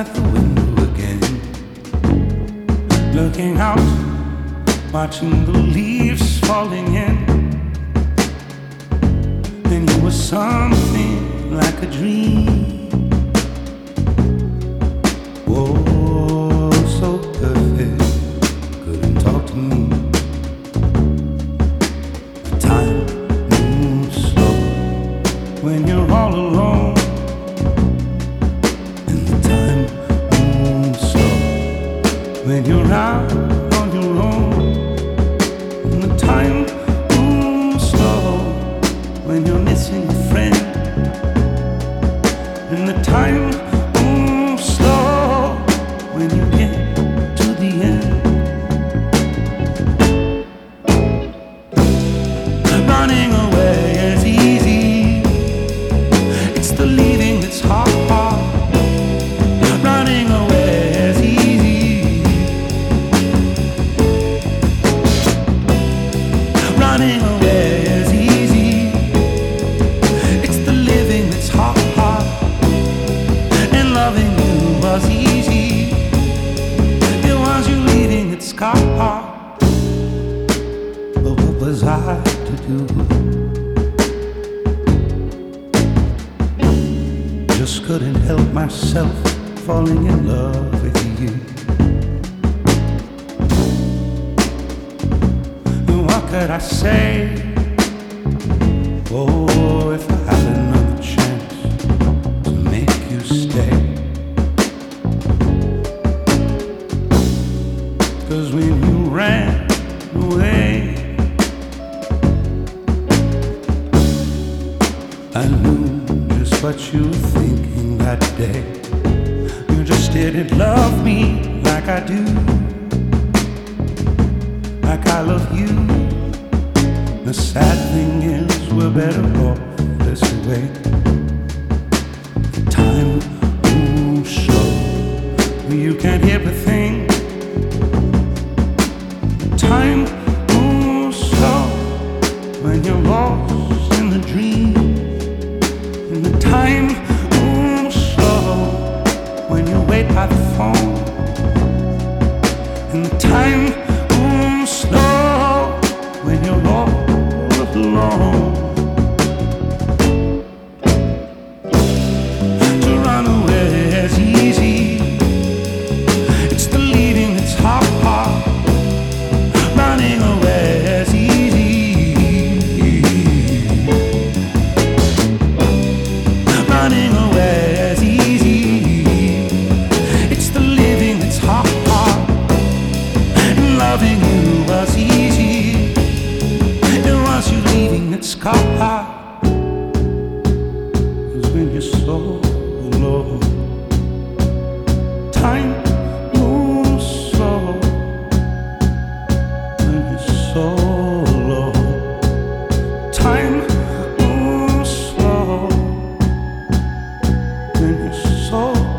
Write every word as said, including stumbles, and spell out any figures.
at the window again, looking out, watching the leaves falling in. Then you were something like a dream. Oh, so perfect, couldn't talk to me. The time moves slow when you're all alone. When you're out on your own, and the time moves slow. When you're missing a friend, and the time moves slow. When you get to the end, running away is easy. It's the leaving that's hard. Running away is easy. Running away is easy. It's the living that's hard. And loving you was easy. It was you leaving that's hard. But what was I to do? Just couldn't help myself falling in love with you. What could I say? Oh, if I had another chance to make you stay. 'Cause when you ran away, I knew just what you were thinking that day. You just didn't love me like I do, like I love you. The sad thing is we're better off this way. Time moves slow, you can't hear a thing. Time moves slow when you're lost in the dream. And the time moves slow when you wait by the phone. And the time moves slow when you're all alone. To run away is easy. It's the leaving that's hard. Running away is easy. Running away is easy. It's the living that's hard. And loving you was easy. It was you leaving that scar. 'Cause when you're so alone, time moves slow. When you're so alone, time moves slow. When you're so